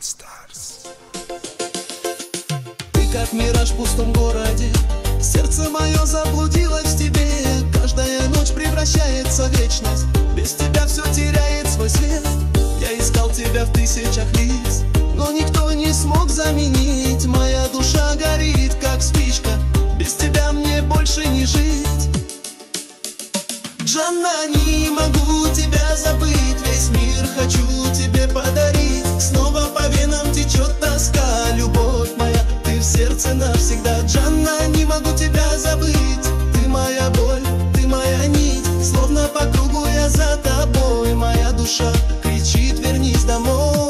Stars. Ты как мираж в пустом городе, сердце мое заблудилось в тебе. Каждая ночь превращается в вечность, без тебя все теряет свой свет. Я искал тебя в тысячах лиц, но никто не смог заменить. Моя душа горит, как спичка, без тебя мне больше не жить. Джанна, не могу тебя забыть, весь мир хочу тебе подарить. Снова по венам течет тоска, любовь моя, ты в сердце навсегда. Джанна, не могу тебя забыть, ты моя боль, ты моя нить. Словно по кругу я за тобой, моя душа кричит: вернись домой.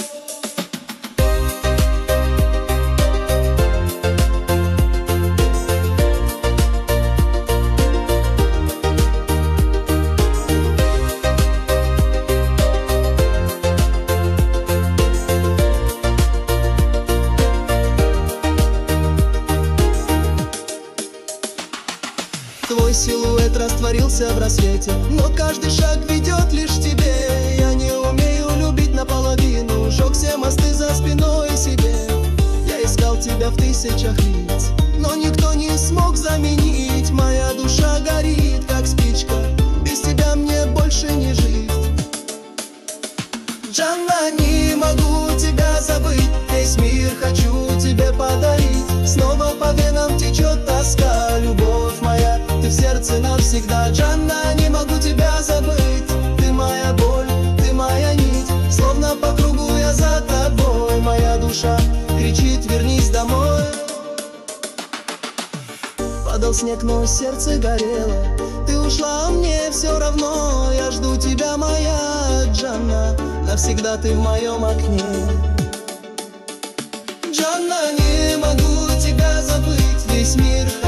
Твой силуэт растворился в рассвете, но каждый шаг ведет лишь к тебе. Я не умею любить наполовину, сжег все мосты за спиной себе. Я искал тебя в тысячах лиц, но никто не смог заменить. Моя душа горит, как спичка, без тебя мне больше не жить. Джанна, не могу тебя забыть, весь мир хочу тебе подарить. Снова по венам течет тоска, любовь моя, ты в сердце навсегда. Джанна, не могу тебя забыть, ты моя боль, ты моя нить. Словно по кругу я за тобой, моя душа кричит: вернись домой. Падал снег, но сердце горело, ты ушла, а мне все равно. Я жду тебя, моя Джанна, навсегда ты в моем окне. Джанна, не могу тебя забыть, весь мир